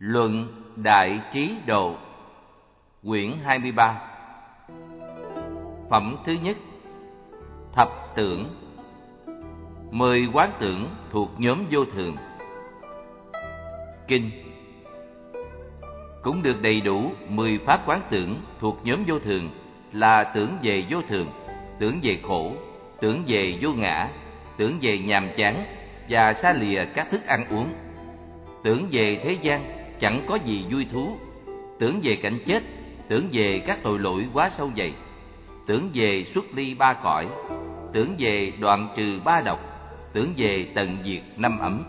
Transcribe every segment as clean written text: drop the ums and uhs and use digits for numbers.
Luận Đại Trí Độ, quyển 23. Phẩm thứ nhất. Thập tưởng. 10 quán tưởng thuộc nhóm vô thường. Kinh. Cũng được đầy đủ 10 pháp quán tưởng thuộc nhóm vô thường là tưởng về vô thường, tưởng về khổ, tưởng về vô ngã, tưởng về nhàm chán và xa lìa các thức ăn uống, tưởng về thế gian chẳng có gì vui thú, tưởng về cảnh chết, tưởng về các tội lỗi quá sâu dày, tưởng về xuất ly ba cõi, tưởng về đoạn trừ ba độc, tưởng về tận diệt năm ấm.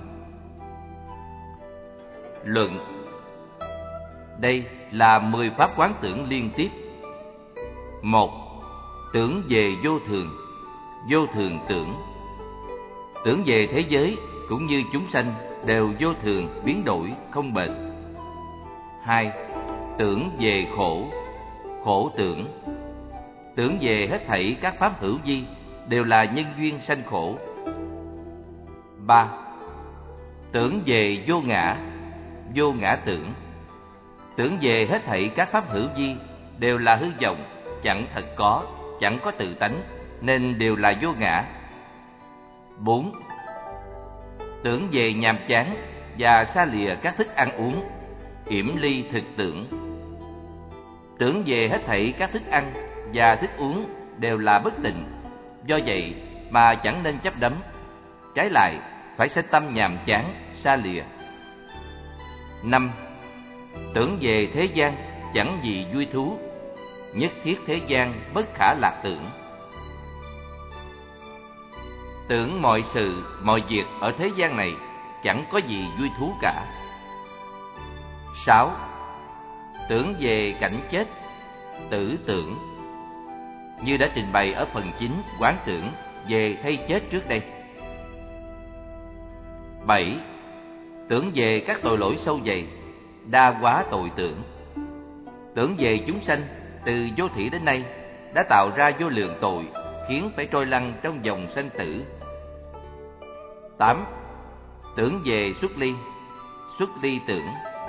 Luận. Đây là 10 pháp quán tưởng liên tiếp. 1. Tưởng về vô thường, vô thường tưởng. Tưởng về thế giới cũng như chúng sanh đều vô thường, biến đổi, không bền. 2. Tưởng về khổ, khổ tưởng. Tưởng về hết thảy các pháp hữu vi đều là nhân duyên sanh khổ. 3. Tưởng về vô ngã, vô ngã tưởng. Tưởng về hết thảy các pháp hữu vi đều là hư vọng, chẳng thật có, chẳng có tự tánh, nên đều là vô ngã. 4. Tưởng về nhàm chán và xa lìa các thức ăn uống, yểm ly thực tưởng. Tưởng về hết thảy các thức ăn và thức uống đều là bất tịnh, do vậy mà chẳng nên chấp đắm. Trái lại, phải sanh tâm nhàm chán, xa lìa. 5. Tưởng về thế gian chẳng gì vui thú, nhất thiết thế gian bất khả lạc tưởng. Tưởng mọi sự, mọi việc ở thế gian này chẳng có gì vui thú cả. 6. Tưởng về cảnh chết, tử tưởng. Như đã trình bày ở phần 9 quán tưởng về thay chết trước đây. 7. Tưởng về các tội lỗi sâu dày, đa quá tội tưởng. Tưởng về chúng sanh từ vô thủy đến nay đã tạo ra vô lượng tội, khiến phải trôi lăn trong dòng sanh tử. 8. Tưởng về xuất ly tưởng.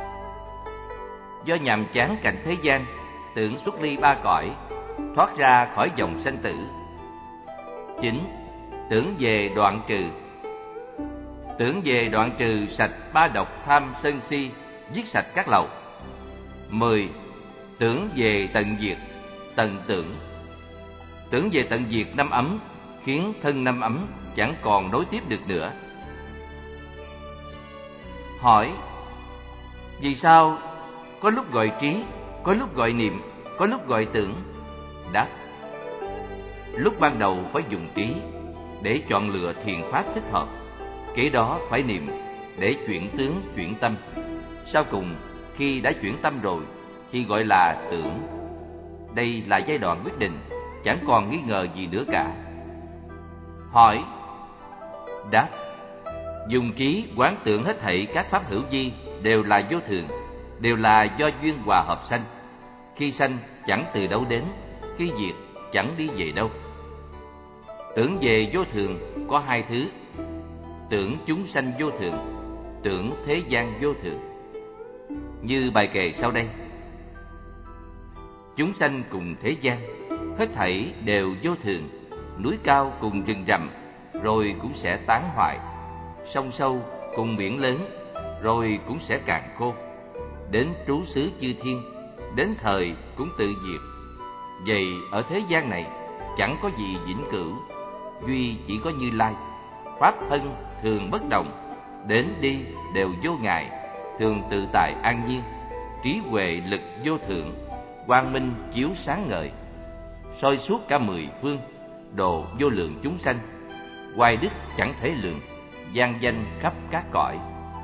Do nhàm chán cảnh thế gian, tưởng xuất ly ba cõi, thoát ra khỏi dòng sanh tử. 9. Tưởng về đoạn trừ. Tưởng về đoạn trừ sạch ba độc tham sân si, giết sạch các lậu. 10. Tưởng về tận diệt, tận tưởng. Tưởng về tận diệt năm ấm, khiến thân năm ấm chẳng còn nối tiếp được nữa. Hỏi: vì sao có lúc gọi trí, có lúc gọi niệm, có lúc gọi tưởng? Đáp: lúc ban đầu phải dùng trí để chọn lựa thiền pháp thích hợp, kế đó phải niệm để chuyển tướng, chuyển tâm. Sau cùng, khi đã chuyển tâm rồi thì gọi là tưởng. Đây là giai đoạn quyết định, chẳng còn nghi ngờ gì nữa cả. Hỏi. Đáp: dùng trí quán tưởng hết thảy các pháp hữu vi đều là vô thường, đều là do duyên hòa hợp sanh. Khi sanh chẳng từ đâu đến, khi diệt chẳng đi về đâu. Tưởng về vô thường có hai thứ: tưởng chúng sanh vô thường, tưởng thế gian vô thường. Như bài kệ sau đây: chúng sanh cùng thế gian, hết thảy đều vô thường. Núi cao cùng rừng rậm, rồi cũng sẽ tán hoại. Sông sâu cùng biển lớn, rồi cũng sẽ cạn khô. Đến trú xứ chư thiên, đến thời cũng tự diệt. Vậy ở thế gian này chẳng có gì vĩnh cửu, duy chỉ có Như Lai. Pháp thân thường bất động, đến đi đều vô ngại, thường tự tại an nhiên. Trí huệ lực vô thượng, quang minh chiếu sáng ngời, soi suốt cả mười phương, độ vô lượng chúng sanh. Oai đức chẳng thể lượng, vang danh khắp các cõi.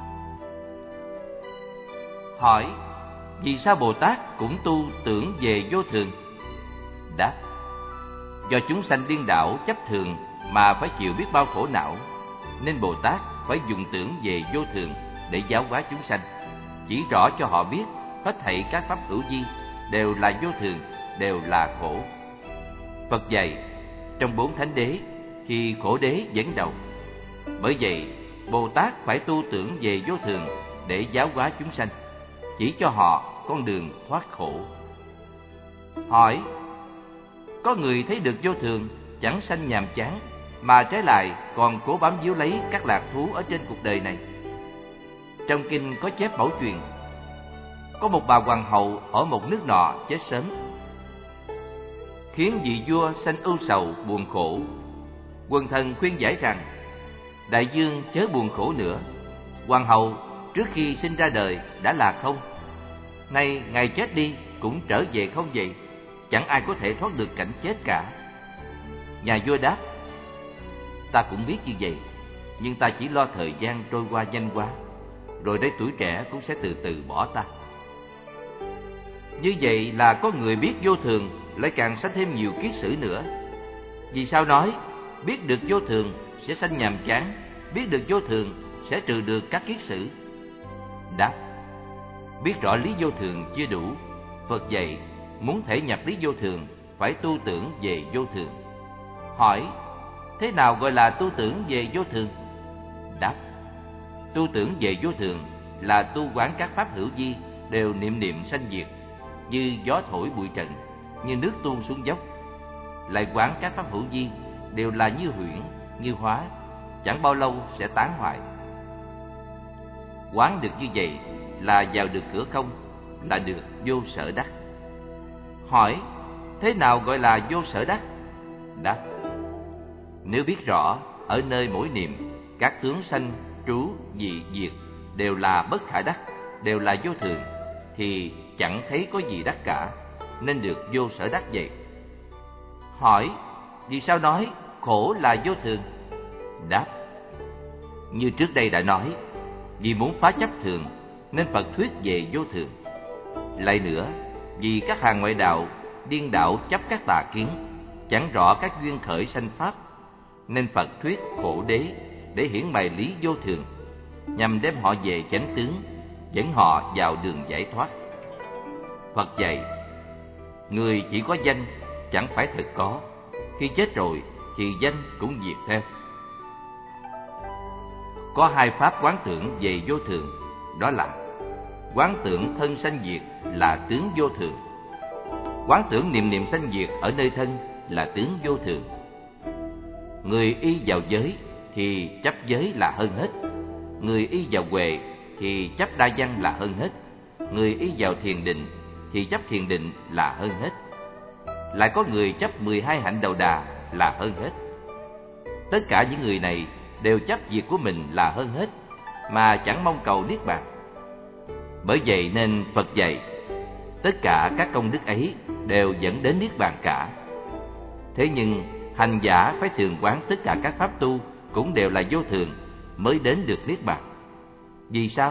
Hỏi: vì sao Bồ Tát cũng tu tưởng về vô thường? Đáp: do chúng sanh điên đảo chấp thường mà phải chịu biết bao khổ não, nên Bồ Tát phải dùng tưởng về vô thường để giáo hóa chúng sanh, chỉ rõ cho họ biết hết thảy các pháp hữu vi đều là vô thường, đều là khổ. Phật dạy trong 4 thánh đế thì khổ đế dẫn đầu. Bởi vậy Bồ Tát phải tu tưởng về vô thường để giáo hóa chúng sanh. chỉ cho họ con đường thoát khổ. Hỏi: có người thấy được vô thường chẳng sanh nhàm chán, mà trái lại còn cố bám víu lấy các lạc thú ở trên cuộc đời này. Trong kinh có chép mẫu chuyện, có một bà hoàng hậu ở một nước nọ chết sớm, khiến vị vua sanh ưu sầu buồn khổ. Quần thần khuyên giải rằng: đại vương chớ buồn khổ nữa, hoàng hậu trước khi sinh ra đời đã là không, nay ngày chết đi cũng trở về không vậy, chẳng ai có thể thoát được cảnh chết cả. Nhà vua đáp: ta cũng biết như vậy, nhưng ta chỉ lo thời gian trôi qua nhanh quá, rồi đây tuổi trẻ cũng sẽ từ từ bỏ ta. Như vậy là có người biết vô thường lại càng sanh thêm nhiều kiết sử nữa. Vì sao nói biết được vô thường sẽ sanh nhàm chán, biết được vô thường sẽ trừ được các kiết sử? Đáp: biết rõ lý vô thường chưa đủ. Phật dạy muốn thể nhập lý vô thường phải tu tưởng về vô thường. Hỏi: thế nào gọi là tu tưởng về vô thường? Đáp: tu tưởng về vô thường là tu quán các pháp hữu vi đều niệm niệm sanh diệt, như gió thổi bụi trần, như nước tuôn xuống dốc. Lại quán các pháp hữu vi đều là như huyễn, như hóa, chẳng bao lâu sẽ tán hoại. Quán được như vậy là vào được cửa không, là được vô sở đắc. Hỏi: thế nào gọi là vô sở đắc? Đáp: nếu biết rõ ở nơi mỗi niệm các tướng sanh, trú, dị, diệt đều là bất khả đắc, đều là vô thường, thì chẳng thấy có gì đắc cả, nên được vô sở đắc vậy. Hỏi: vì sao nói khổ là vô thường? Đáp: như trước đây đã nói, vì muốn phá chấp thường nên Phật thuyết về vô thường. Lại nữa, vì các hàng ngoại đạo điên đảo chấp các tà kiến, chẳng rõ các duyên khởi sanh pháp, nên Phật thuyết khổ đế để hiển bày lý vô thường, nhằm đem họ về chánh tướng, dẫn họ vào đường giải thoát. Phật dạy: người chỉ có danh, chẳng phải thật có. Khi chết rồi thì danh cũng diệt theo. Có hai pháp quán tưởng về vô thường, đó là quán tưởng thân sanh diệt là tướng vô thường, quán tưởng niệm niệm sanh diệt ở nơi thân là tướng vô thường. Người y vào giới thì chấp giới là hơn hết, người y vào huệ thì chấp đa văn là hơn hết, người y vào thiền định thì chấp thiền định là hơn hết. Lại có người chấp 12 hạnh đầu đà là hơn hết. Tất cả những người này đều chấp việc của mình là hơn hết, mà chẳng mong cầu niết bàn. Bởi vậy nên Phật dạy, tất cả các công đức ấy đều dẫn đến niết bàn cả. Thế nhưng hành giả phải thường quán tất cả các pháp tu cũng đều là vô thường mới đến được niết bàn. Vì sao?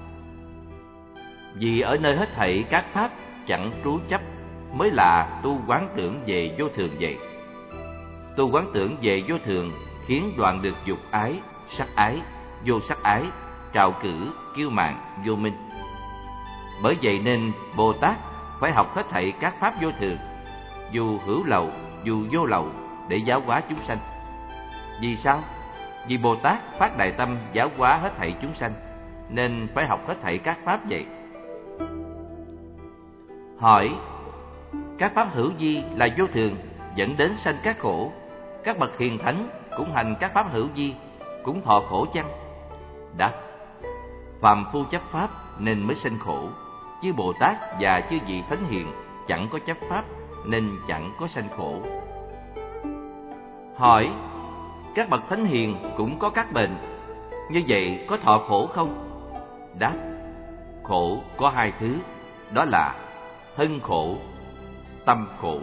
Vì ở nơi hết thảy các pháp chẳng trú chấp mới là tu quán tưởng về vô thường vậy. Tu quán tưởng về vô thường khiến đoạn được dục ái, sắc ái, vô sắc ái, trạo cử, kiêu mạn, vô minh. Bởi vậy nên Bồ Tát phải học hết thảy các pháp vô thường, dù hữu lậu, dù vô lậu, để giáo hóa chúng sanh. Vì sao? Vì Bồ Tát phát đại tâm giáo hóa hết thảy chúng sanh, nên phải học hết thảy các pháp vậy. Hỏi: các pháp hữu vi là vô thường, dẫn đến sanh các khổ. Các bậc hiền thánh cũng hành các pháp hữu vi, cũng thọ khổ chăng? Đáp: phàm phu chấp pháp nên mới sanh khổ, chứ Bồ Tát và chư vị thánh hiền chẳng có chấp pháp nên chẳng có sanh khổ. Hỏi: các bậc thánh hiền cũng có các bệnh, như vậy có thọ khổ không? Đáp: khổ có hai thứ, đó là thân khổ, tâm khổ.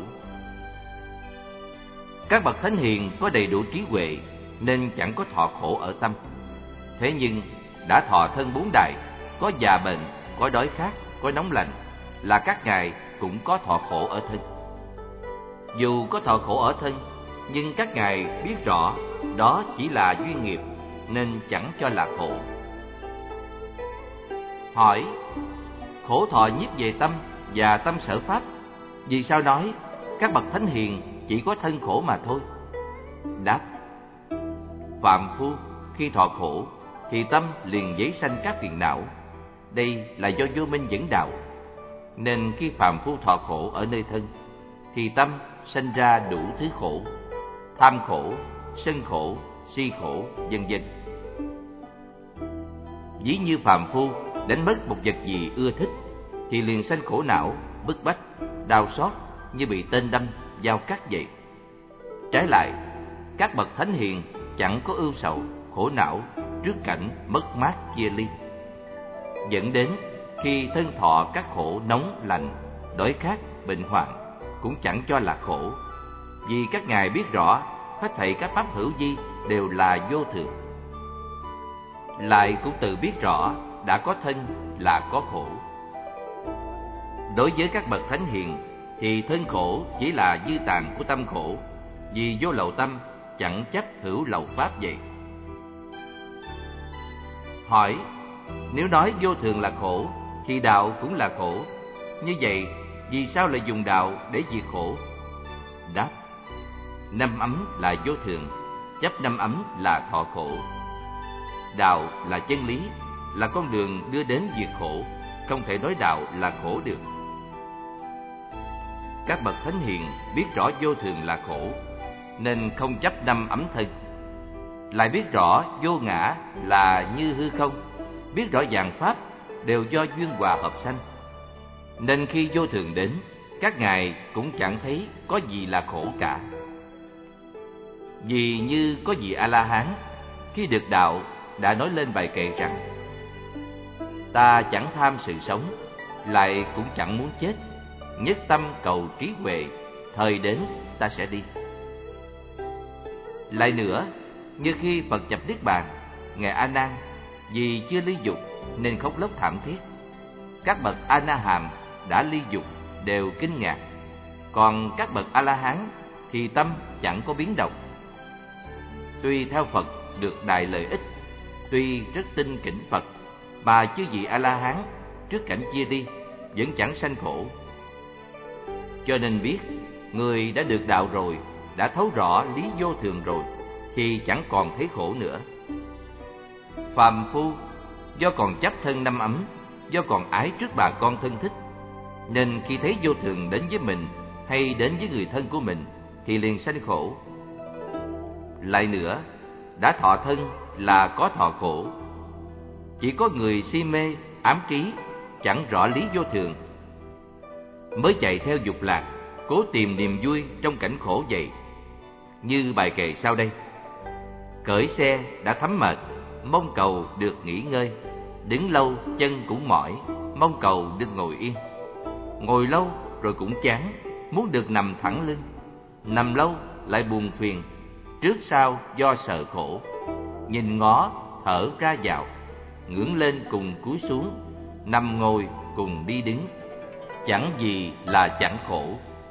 Các bậc thánh hiền có đầy đủ trí huệ nên chẳng có thọ khổ ở tâm. Thế nhưng đã thọ thân bốn đại, có già bệnh, có đói khát, có nóng lạnh, là các ngài cũng có thọ khổ ở thân. Dù có thọ khổ ở thân, nhưng các ngài biết rõ đó chỉ là duyên nghiệp nên chẳng cho là khổ. Hỏi: khổ thọ nhiếp về tâm và tâm sở pháp, vì sao nói các bậc thánh hiền chỉ có thân khổ mà thôi? Đáp: phàm phu khi thọ khổ thì tâm liền dấy sanh các phiền não, đây là do vô minh dẫn đạo. Nên khi phàm phu thọ khổ ở nơi thân, thì tâm sanh ra đủ thứ khổ: tham khổ, sân khổ, si khổ, vân vân. Ví như phàm phu đánh mất một vật gì ưa thích, thì liền sanh khổ não, bức bách, đau xót như bị tên đâm, dao cắt vậy. Trái lại, các bậc thánh hiền chẳng có ưu sầu, khổ não trước cảnh mất mát chia ly, dẫn đến khi thân thọ các khổ nóng lạnh, đói khát, bệnh hoạn cũng chẳng cho là khổ, vì các ngài biết rõ hết thảy các pháp hữu vi đều là vô thường. Lại cũng tự biết rõ đã có thân là có khổ. Đối với các bậc thánh hiền thì thân khổ chỉ là dư tàn của tâm khổ, vì vô lậu tâm chẳng chấp hữu lậu pháp vậy. Hỏi: nếu nói vô thường là khổ thì đạo cũng là khổ, như vậy vì sao lại dùng đạo để diệt khổ? Đáp: năm ấm là vô thường, chấp năm ấm là thọ khổ. Đạo là chân lý, là con đường đưa đến diệt khổ, không thể nói đạo là khổ được. Các bậc thánh hiền biết rõ vô thường là khổ, nên không chấp năm ấm thân. Lại biết rõ vô ngã là như hư không, biết rõ vạn pháp đều do duyên hòa hợp sanh, nên khi vô thường đến, các ngài cũng chẳng thấy có gì là khổ cả. Vì như có vị A-la-hán khi được đạo đã nói lên bài kệ rằng: ta chẳng tham sự sống, lại cũng chẳng muốn chết, nhất tâm cầu trí huệ, thời đến ta sẽ đi. Lại nữa, như khi Phật nhập Niết Bàn, ngài A Nan vì chưa ly dục nên khóc lóc thảm thiết. Các bậc A Na Hàm đã ly dục đều kinh ngạc, còn các bậc A La Hán thì tâm chẳng có biến động. Tuy theo Phật được đại lợi ích, tuy rất tin kính Phật, mà chư vị A La Hán trước cảnh chia đi vẫn chẳng sanh khổ. Cho nên biết, người đã được đạo rồi, đã thấu rõ lý vô thường rồi, thì chẳng còn thấy khổ nữa. Phàm phu do còn chấp thân năm ấm, do còn ái trước bà con thân thích, nên khi thấy vô thường đến với mình hay đến với người thân của mình thì liền sanh khổ. Lại nữa, đã thọ thân là có thọ khổ. Chỉ có người si mê, ám trí, chẳng rõ lý vô thường, mới chạy theo dục lạc, cố tìm niềm vui trong cảnh khổ vậy. Như bài kệ sau đây: cởi xe đã thấm mệt, mong cầu được nghỉ ngơi, đứng lâu chân cũng mỏi, mong cầu được ngồi yên. Ngồi lâu rồi cũng chán, muốn được nằm thẳng lưng, nằm lâu lại buồn phiền, trước sau do sợ khổ. Nhìn ngó thở ra vào, ngưỡng lên cùng cúi xuống, nằm ngồi cùng đi đứng, chẳng gì là chẳng khổ.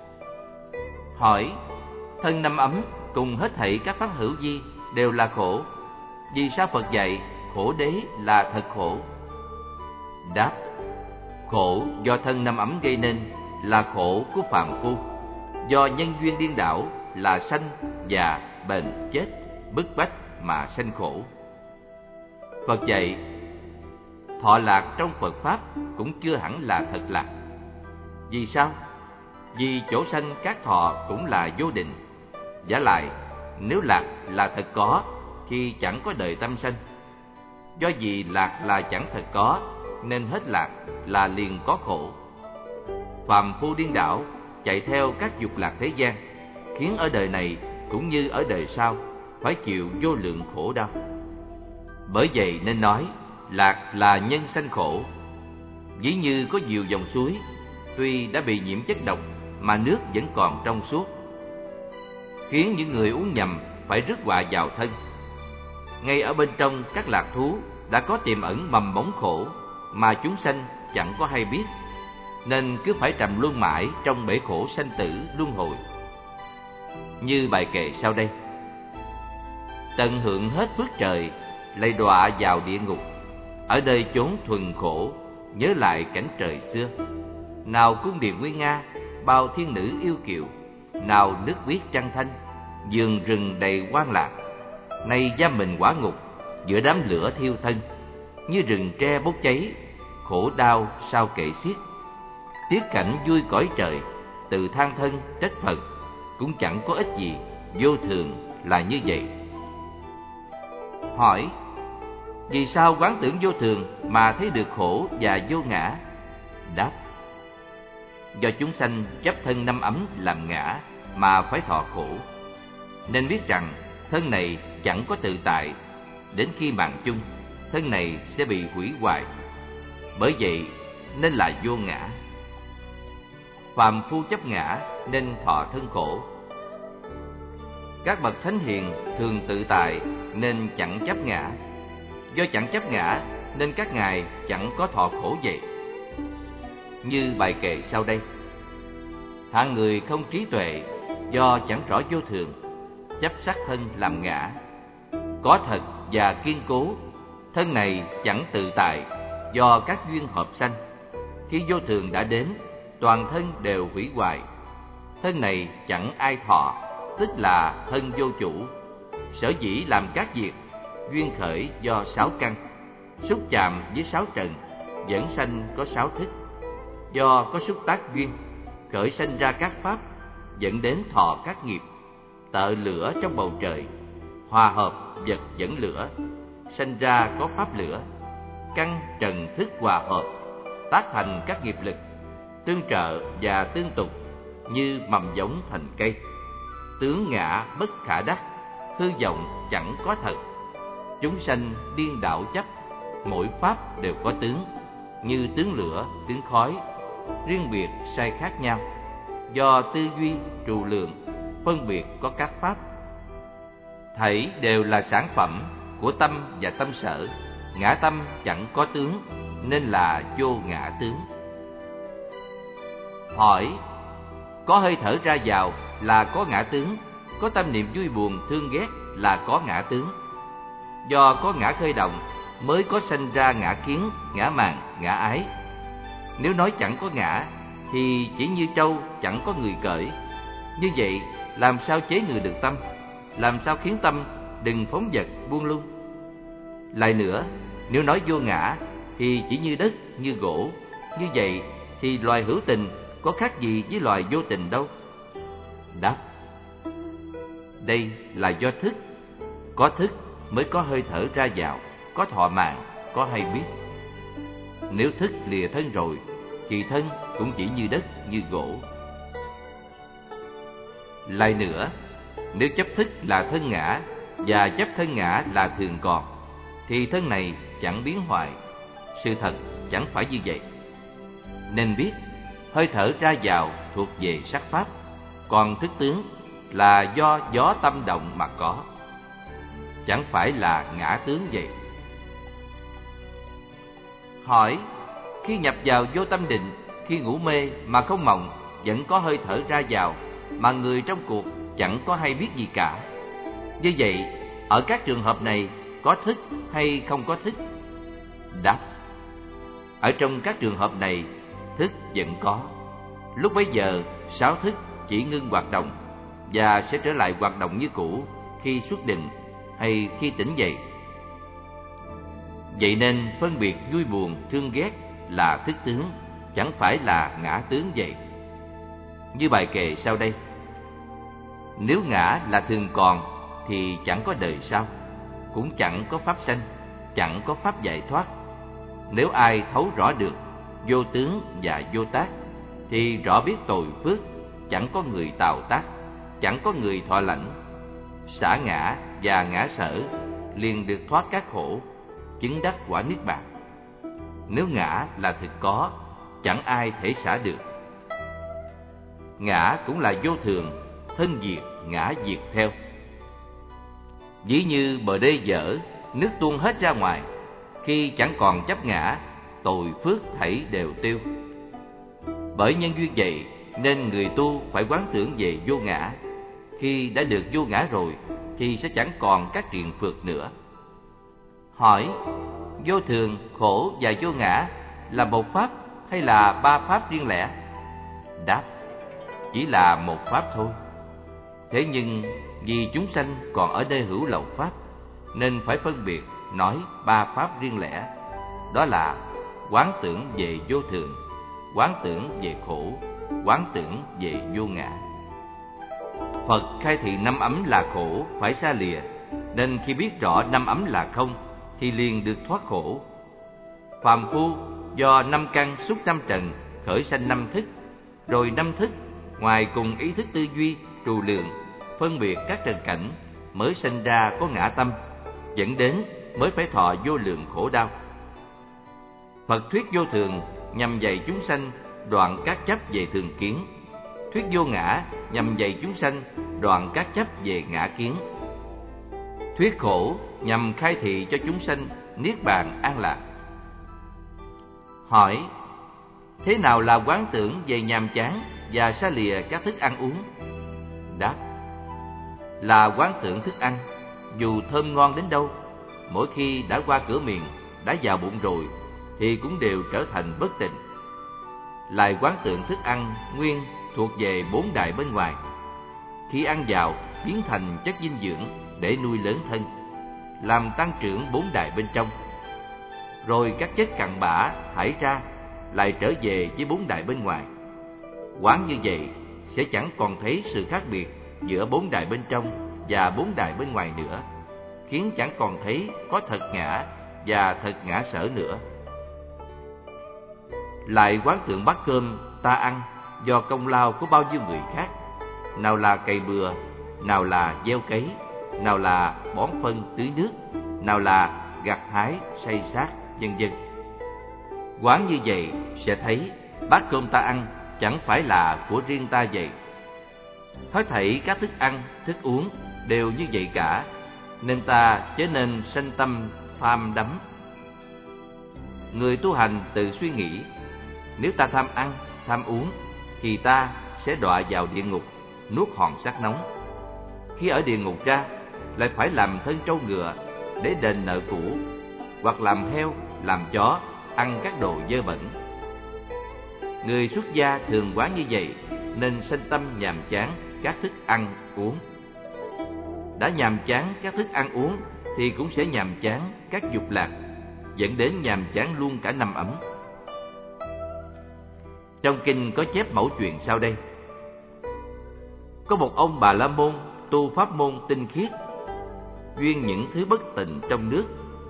Hỏi: thân năm ấm cùng hết thảy các pháp hữu vi đều là khổ, vì sao Phật dạy khổ đế là thật khổ? Đáp: khổ do thân năm ấm gây nên là khổ của phàm phu, do nhân duyên điên đảo là sanh, già, bệnh, chết, bức bách mà sanh khổ. Phật dạy thọ lạc trong Phật Pháp cũng chưa hẳn là thật lạc. Vì sao? Vì chỗ sanh các thọ cũng là vô định. Vả lại, nếu lạc là thật có thì chẳng có đời tâm sanh. Do vì lạc là chẳng thật có, nên hết lạc là liền có khổ. Phàm phu điên đảo chạy theo các dục lạc thế gian, khiến ở đời này cũng như ở đời sau phải chịu vô lượng khổ đau. Bởi vậy nên nói lạc là nhân sanh khổ. Ví như có nhiều dòng suối, tuy đã bị nhiễm chất độc mà nước vẫn còn trong suốt, khiến những người uống nhầm phải rước họa vào thân. Ngay ở bên trong các lạc thú đã có tiềm ẩn mầm mống khổ mà chúng sanh chẳng có hay biết, nên cứ phải trầm luân mãi trong bể khổ sanh tử luân hồi. Như bài kệ sau đây: tận hưởng hết phước trời, lại đọa vào địa ngục, ở đây chốn thuần khổ, nhớ lại cảnh trời xưa. Nào cung điện nguy nga, bao thiên nữ yêu kiều, nào nước biếc trăng thanh, vườn rừng đầy hoang lạc. Nay giam mình quả ngục, giữa đám lửa thiêu thân, như rừng tre bốc cháy, khổ đau sao kể xiết. Tiếc cảnh vui cõi trời, tự than thân trách Phật, cũng chẳng có ích gì, vô thường là như vậy. Hỏi: vì sao quán tưởng vô thường mà thấy được khổ và vô ngã? Đáp: do chúng sanh chấp thân năm ấm làm ngã mà phải thọ khổ, nên biết rằng thân này chẳng có tự tại, đến khi mạng chung, thân này sẽ bị hủy hoại. Bởi vậy nên là vô ngã. Phàm phu chấp ngã nên thọ thân khổ. Các bậc thánh hiền thường tự tại nên chẳng chấp ngã. Do chẳng chấp ngã nên các ngài chẳng có thọ khổ vậy. Như bài kệ sau đây: hạng người không trí tuệ, do chẳng rõ vô thường, chấp sắc thân làm ngã. Có thật và kiên cố, thân này chẳng tự tại, do các duyên hợp sanh. Khi vô thường đã đến, toàn thân đều hủy hoại. Thân này chẳng ai thọ, tức là thân vô chủ. Sở dĩ làm các việc, duyên khởi do sáu căn, xúc chạm với sáu trần, dẫn sanh có sáu thức. Do có xúc tác duyên, khởi sanh ra các pháp, dẫn đến thọ các nghiệp. Tợ lửa trong bầu trời, hòa hợp vật dẫn lửa, sanh ra có pháp lửa. Căn trần thức hòa hợp, tác thành các nghiệp lực, tương trợ và tương tục, như mầm giống thành cây. Tướng ngã bất khả đắc, hư vọng chẳng có thật. Chúng sanh điên đảo chấp, mỗi pháp đều có tướng, như tướng lửa, tướng khói, riêng biệt sai khác nhau. Do tư duy trù lượng, phân biệt có các pháp. Thảy đều là sản phẩm của tâm và tâm sở. Ngã tâm chẳng có tướng, nên là vô ngã tướng. Hỏi: có hơi thở ra vào là có ngã tướng, có tâm niệm vui buồn thương ghét là có ngã tướng. Do có ngã khơi động mới có sanh ra ngã kiến, ngã mạn, ngã ái. Nếu nói chẳng có ngã thì chỉ như trâu chẳng có người cởi. Như vậy làm sao chế ngự được tâm? Làm sao khiến tâm đừng phóng dật buông lung? Lại nữa, nếu nói vô ngã thì chỉ như đất, như gỗ. Như vậy thì loài hữu tình có khác gì với loài vô tình đâu? Đáp: đây là do thức. Có thức mới có hơi thở ra vào, có thọ mạng, có hay biết. Nếu thức lìa thân rồi thì thân cũng chỉ như đất, như gỗ. Lại nữa, nếu chấp thức là thân ngã và chấp thân ngã là thường còn, thì thân này chẳng biến hoại. Sự thật chẳng phải như vậy. Nên biết hơi thở ra vào thuộc về sắc pháp, còn thức tướng là do gió tâm động mà có, chẳng phải là ngã tướng vậy. Hỏi: khi nhập vào vô tâm định, khi ngủ mê mà không mộng, vẫn có hơi thở ra vào, mà người trong cuộc chẳng có hay biết gì cả. Như vậy, ở các trường hợp này có thức hay không có thức? Đáp: ở trong các trường hợp này, thức vẫn có. Lúc bấy giờ, sáu thức chỉ ngưng hoạt động và sẽ trở lại hoạt động như cũ khi xuất định hay khi tỉnh dậy. Vậy nên phân biệt vui buồn thương ghét là thức tướng, chẳng phải là ngã tướng vậy. Như bài kệ sau đây: nếu ngã là thường còn thì chẳng có đời sau, cũng chẳng có pháp sanh, chẳng có pháp giải thoát. Nếu ai thấu rõ được vô tướng và vô tác, thì rõ biết tội phước, chẳng có người tạo tác, chẳng có người thọ lãnh. Xả ngã và ngã sở, liền được thoát các khổ, chứng đắc quả niết bàn. Nếu ngã là thực có, chẳng ai thể xả được. Ngã cũng là vô thường, thân diệt, ngã diệt theo. Ví như bờ đê dở, nước tuôn hết ra ngoài. Khi chẳng còn chấp ngã, tội phước thảy đều tiêu. Bởi nhân duyên vậy nên người tu phải quán tưởng về vô ngã. Khi đã được vô ngã rồi thì sẽ chẳng còn các triền phược nữa. Hỏi: vô thường, khổ và vô ngã là một pháp hay là ba pháp riêng lẻ? Đáp: chỉ là một pháp thôi. Thế nhưng vì chúng sanh còn ở nơi hữu lậu pháp, nên phải phân biệt nói ba pháp riêng lẻ. Đó là quán tưởng về vô thường, quán tưởng về khổ, quán tưởng về vô ngã. Phật khai thị năm ấm là khổ phải xa lìa, nên khi biết rõ năm ấm là không thì liền được thoát khổ. Phàm phu do năm căn xúc năm trần khởi sanh năm thức, rồi năm thức ngoài cùng ý thức tư duy, trù lượng, phân biệt các trần cảnh mới sanh ra có ngã tâm, dẫn đến mới phải thọ vô lượng khổ đau. Phật thuyết vô thường nhằm dạy chúng sanh đoạn các chấp về thường kiến, thuyết vô ngã nhằm dạy chúng sanh đoạn các chấp về ngã kiến. Thuyết khổ nhằm khai thị cho chúng sanh niết bàn an lạc. Hỏi: thế nào là quán tưởng về nhàm chán và xa lìa các thức ăn uống? Đáp: là quán tưởng thức ăn, dù thơm ngon đến đâu, mỗi khi đã qua cửa miệng, đã vào bụng rồi, thì cũng đều trở thành bất tịnh. Lại quán tưởng thức ăn nguyên thuộc về bốn đại bên ngoài, khi ăn vào biến thành chất dinh dưỡng để nuôi lớn thân, làm tăng trưởng bốn đại bên trong. Rồi các chất cặn bã thải ra lại trở về với bốn đại bên ngoài. Quán như vậy sẽ chẳng còn thấy sự khác biệt giữa bốn đại bên trong và bốn đại bên ngoài nữa, khiến chẳng còn thấy có thật ngã và thật ngã sở nữa. Lại quán tưởng bát cơm ta ăn do công lao của bao nhiêu người khác, nào là cày bừa, nào là gieo cấy, nào là bón phân tưới nước, nào là gặt hái xây xác, vân vân. Quán như vậy sẽ thấy bát cơm ta ăn chẳng phải là của riêng ta vậy. Hết thảy các thức ăn, thức uống đều như vậy cả, nên ta chớ nên sanh tâm tham đắm. Người tu hành tự suy nghĩ, nếu ta tham ăn, tham uống thì ta sẽ đọa vào địa ngục, nuốt hòn sắt nóng. Khi ở địa ngục ra, lại phải làm thân trâu ngựa để đền nợ cũ, hoặc làm heo, làm chó, ăn các đồ dơ bẩn. Người xuất gia thường quán như vậy, nên sanh tâm nhàm chán các thức ăn uống. Đã nhàm chán các thức ăn uống thì cũng sẽ nhàm chán các dục lạc, dẫn đến nhàm chán luôn cả năm ấm. Trong kinh có chép mẫu chuyện sau đây. Có một ông Bà La Môn tu pháp môn tinh khiết, duyên những thứ bất tịnh trong nước.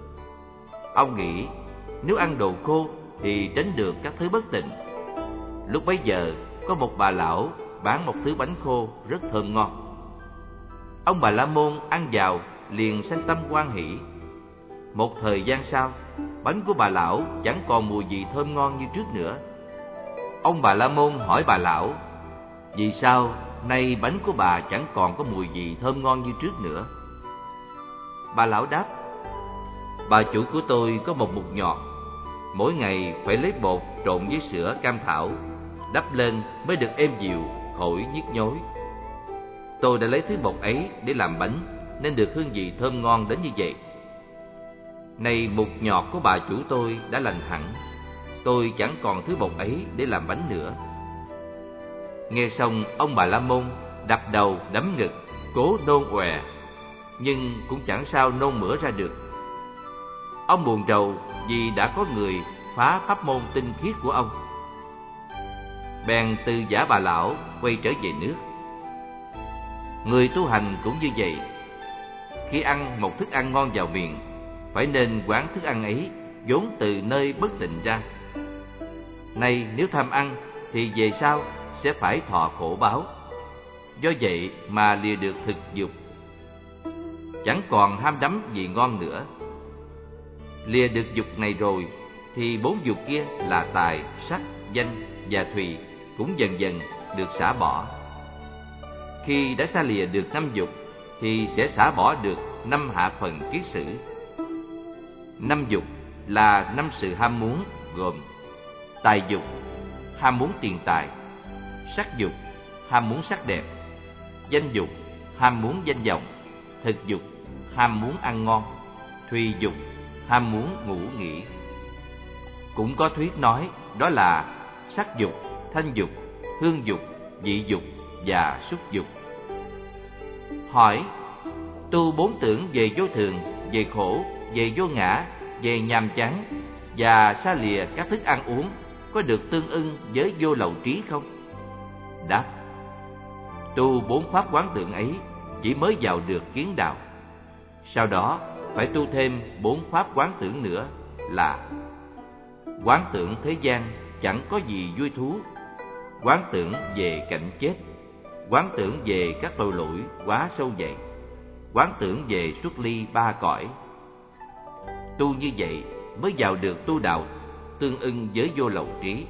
Ông nghĩ nếu ăn đồ khô thì tránh được các thứ bất tịnh. Lúc bấy giờ có một bà lão bán một thứ bánh khô rất thơm ngon. Ông Bà La Môn ăn vào liền sanh tâm hoan hỷ. Một thời gian sau, bánh của bà lão chẳng còn mùi vị thơm ngon như trước nữa. Ông Bà La Môn hỏi bà lão: vì sao nay bánh của bà chẳng còn có mùi vị thơm ngon như trước nữa? Bà lão đáp: bà chủ của tôi có một mục nhọt, mỗi ngày phải lấy bột trộn với sữa cam thảo, đắp lên mới được êm dịu, khỏi nhức nhối. Tôi đã lấy thứ bột ấy để làm bánh, nên được hương vị thơm ngon đến như vậy. Nay mục nhọt của bà chủ tôi đã lành hẳn, tôi chẳng còn thứ bột ấy để làm bánh nữa. Nghe xong, ông Bà La Môn đập đầu đấm ngực, cố nôn ọe, nhưng cũng chẳng sao nôn mửa ra được. Ông buồn rầu vì đã có người phá pháp môn tinh khiết của ông. Bèn từ giả bà lão quay trở về nước. Người tu hành cũng như vậy. Khi ăn một thức ăn ngon vào miệng, phải nên quán thức ăn ấy vốn từ nơi bất tịnh ra. Nay nếu tham ăn thì về sau sẽ phải thọ khổ báo. Do vậy mà lìa được thực dục, chẳng còn ham đắm vị ngon nữa. Lìa được dục này rồi thì bốn dục kia là tài, sắc, danh và thùy cũng dần dần được xả bỏ. Khi đã xa lìa được năm dục thì sẽ xả bỏ được năm hạ phần kiết sử. Năm dục là năm sự ham muốn, gồm tài dục, ham muốn tiền tài; sắc dục, ham muốn sắc đẹp; danh dục, ham muốn danh vọng; thực dục, ham muốn ăn ngon; thùy dục, ham muốn ngủ nghỉ. Cũng có thuyết nói đó là sắc dục, thanh dục, hương dục, vị dục và xúc dục. Hỏi: tu bốn tưởng về vô thường, về khổ, về vô ngã, về nhàm chán và xa lìa các thức ăn uống có được tương ưng với vô lậu trí không? Đáp: tu 4 pháp quán tưởng ấy chỉ mới vào được kiến đạo. Sau đó phải tu thêm 4 pháp quán tưởng nữa là: quán tưởng thế gian chẳng có gì vui thú, quán tưởng về cảnh chết, quán tưởng về các tội lỗi quá sâu dày, quán tưởng về xuất ly 3 cõi. Tu như vậy mới vào được tu đạo tương ưng với vô lậu trí.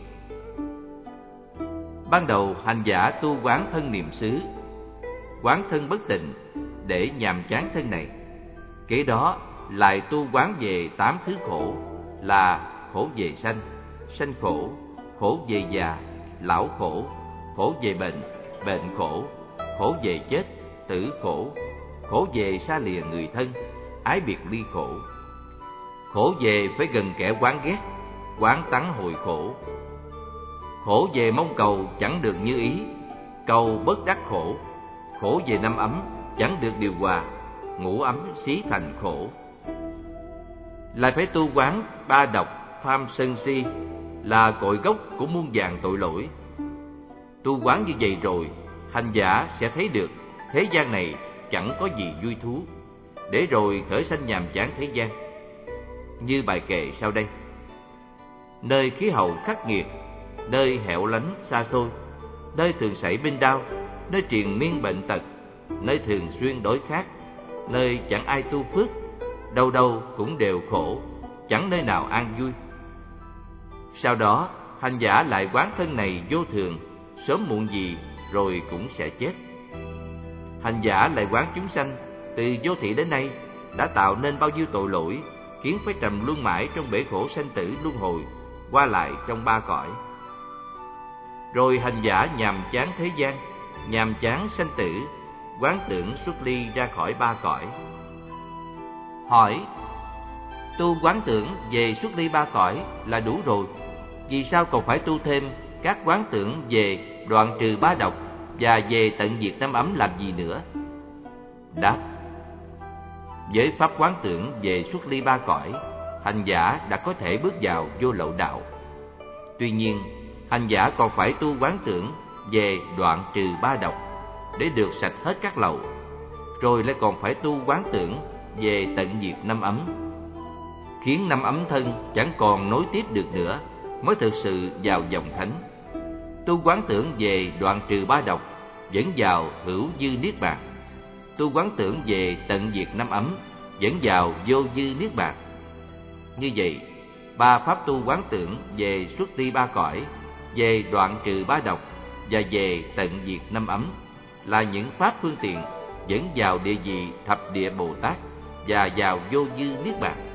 Ban đầu hành giả tu quán thân niệm xứ, quán thân bất tịnh để nhàm chán thân này. Kế đó lại tu quán về 8 thứ khổ là khổ về sanh, sanh khổ, khổ về già, lão khổ, khổ về bệnh, bệnh khổ, khổ về chết, tử khổ, khổ về xa lìa người thân, ái biệt ly khổ, khổ về phải gần kẻ quán ghét, quán tắng hồi khổ, khổ về mong cầu chẳng được như ý, cầu bất đắc khổ, khổ về năm ấm chẳng được điều hòa, ngũ ấm xí thành khổ. Lại phải tu quán 3 độc tham sân si là cội gốc của muôn vàn tội lỗi. Tu quán như vậy rồi, hành giả sẽ thấy được thế gian này chẳng có gì vui thú, để rồi khởi sanh nhàm chán thế gian. Như bài kệ sau đây: nơi khí hậu khắc nghiệt, nơi hẻo lánh xa xôi, nơi thường xảy binh đao, nơi triền miên bệnh tật, nơi thường xuyên đói khát, nơi chẳng ai tu phước, đâu đâu cũng đều khổ, chẳng nơi nào an vui. Sau đó hành giả lại quán thân này vô thường, sớm muộn gì rồi cũng sẽ chết. Hành giả lại quán chúng sanh từ vô thị đến nay đã tạo nên bao nhiêu tội lỗi, khiến phải trầm luân mãi trong bể khổ sanh tử luân hồi, qua lại trong 3 cõi. Rồi hành giả nhàm chán thế gian, nhàm chán sanh tử, quán tưởng xuất ly ra khỏi 3 cõi. Hỏi: tu quán tưởng về xuất ly 3 cõi là đủ rồi, vì sao còn phải tu thêm các quán tưởng về đoạn trừ 3 độc và về tận diệt 5 ấm làm gì nữa? Đáp: với pháp quán tưởng về xuất ly 3 cõi, hành giả đã có thể bước vào vô lậu đạo. Tuy nhiên, hành giả còn phải tu quán tưởng về đoạn trừ 3 độc để được sạch hết các lậu, rồi lại còn phải tu quán tưởng về tận diệt 5 ấm, khiến 5 ấm thân chẳng còn nối tiếp được nữa, mới thực sự vào dòng thánh. Tu quán tưởng về đoạn trừ 3 độc dẫn vào hữu dư niết bàn. Tu quán tưởng về tận diệt 5 ấm dẫn vào vô dư niết bàn. Như vậy, 3 pháp tu quán tưởng về xuất ly 3 cõi, về đoạn trừ 3 độc và về tận diệt 5 ấm là những pháp phương tiện dẫn vào địa vị thập địa Bồ Tát và vào vô dư niết bàn.